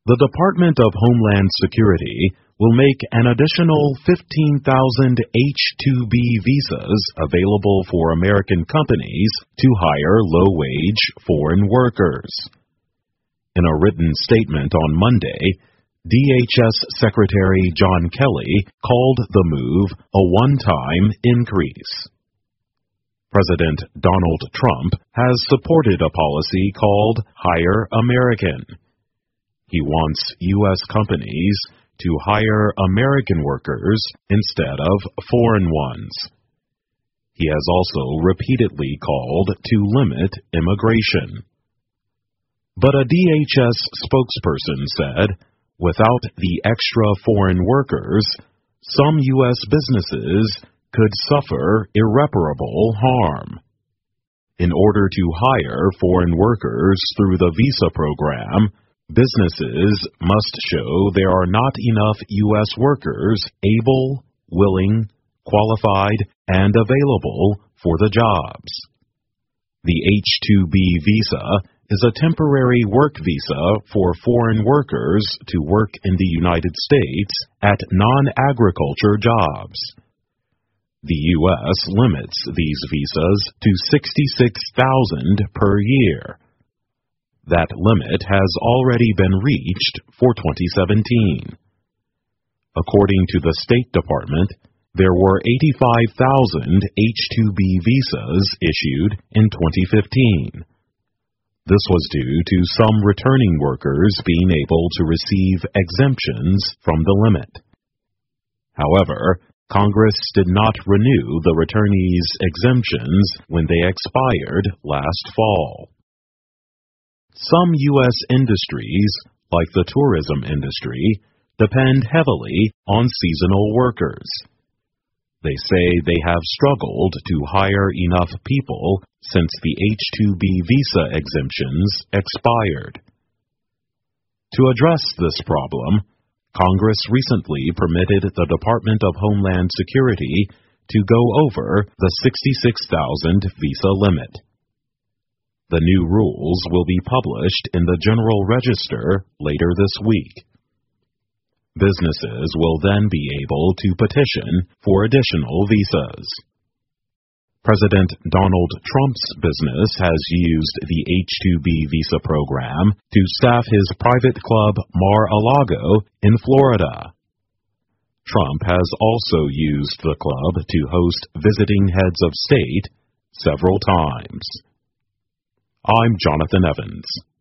The Department of Homeland Security will make an additional 15,000 H-2B visas available for American companies to hire low-wage foreign workers. In a written statement on Monday, DHS Secretary John Kelly called the move a one-time increase. President Donald Trump has supported a policy called Hire American. He wants U.S. companies to hire American workers instead of foreign ones. He has also repeatedly called to limit immigration. But a DHS spokesperson said, without the extra foreign workers, some U.S. businesses could suffer irreparable harm. In order to hire foreign workers through the visa program, businesses must show there are not enough U.S. workers able, willing, qualified, and available for the jobs. The H-2B visa is a temporary work visa for foreign workers to work in the United States at non-agriculture jobs. The U.S. limits these visas to 66,000 per year. That limit has already been reached for 2017. According to the State Department, there were 85,000 H-2B visas issued in 2015. This was due to some returning workers being able to receive exemptions from the limit. However, Congress did not renew the returnees' exemptions when they expired last fall. Some U.S. industries, like the tourism industry, depend heavily on seasonal workers. They say they have struggled to hire enough people since the H-2B visa exemptions expired. To address this problem, Congress recently permitted the Department of Homeland Security to go over the 66,000 visa limit. The new rules will be published in the General Register later this week. Businesses will then be able to petition for additional visas. President Donald Trump's business has used the H-2B visa program to staff his private club Mar-a-Lago in Florida. Trump has also used the club to host visiting heads of state several times. I'm Jonathan Evans.